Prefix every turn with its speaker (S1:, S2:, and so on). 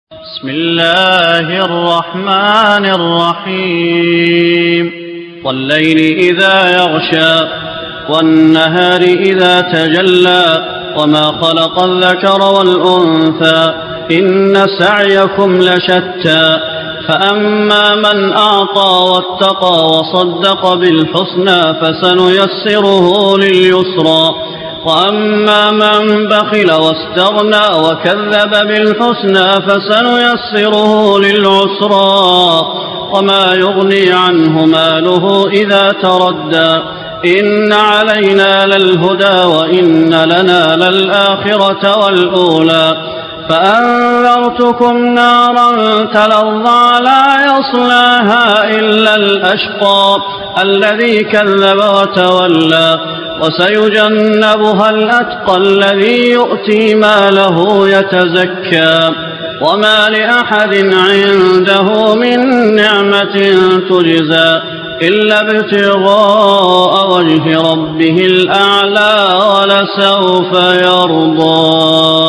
S1: بسم الله الرحمن الرحيم والليل إذا يغشى والنهار إذا تجلى وما خلق الذكر والأنثى إن سعيكم لشتى فأما من أعطى واتقى وصدق بالحسنى فسنيسره لليسرى وأما من بخل واستغنى وكذب بالحسنى فسنيسره للعسرى وما يغني عنه ماله إذا تردى إن علينا للهدى وإن لنا للآخرة والأولى فأنذرتكم نارا تلظى لا يصلاها إلا الأشقى الذي كذب وتولى وسيجنبها الأتقى الذي يؤتي ماله يتزكى وما لأحد عنده من نعمة تجزى إلا ابتغاء وجه ربه الأعلى ولسوف يرضى.